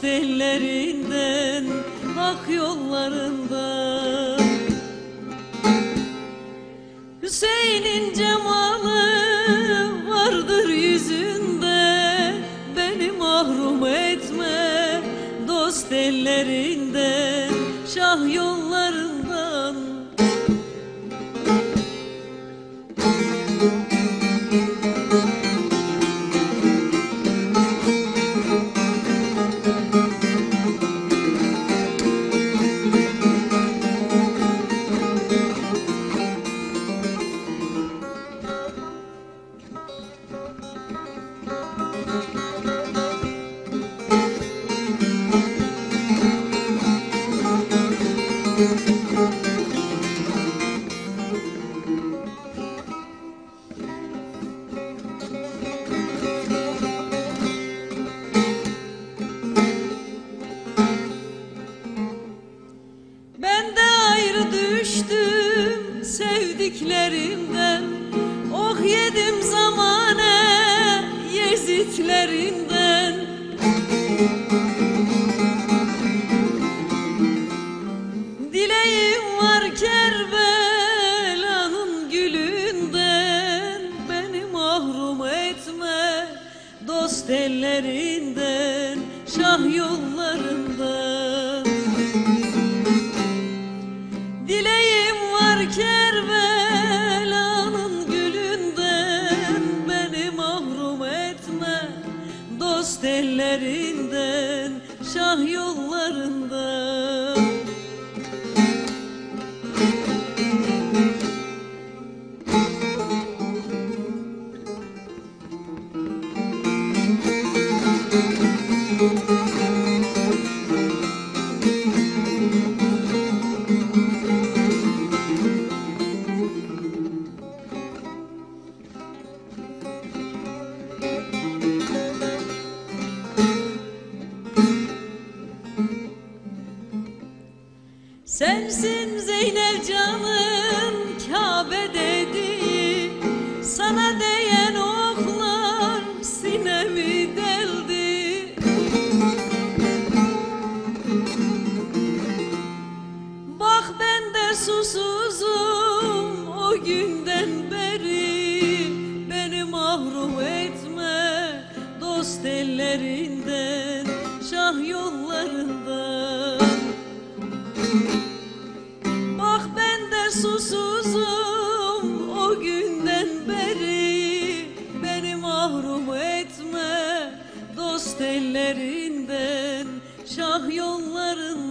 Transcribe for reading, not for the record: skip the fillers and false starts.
dost ellerinden, hak yollarından. Hüseyin'in cemalı vardır yüzünde, beni mahrum etme dost ellerinden, şah yollarından. Ben de ayrı düştüm sevdiklerimden, oh yedim zamane Yezitlerinden. Dileğim var Kerbela'nın gülünden, beni mahrum etme dost ellerinden, şah yollarından. Dileğim var Kerbela'nın gülünden, beni mahrum etme dost ellerinden, şah yollarından. Sensin Zeynep canım Kabe dedi, sana değen oklar sinemi deldi. Bak ben de susuzum o günden beri, beni mahrum etme dost ellerinden, şah yollarından. Bak ben de susuzum o günden beri, beni mahrum etme dost ellerinden, şah yollarından.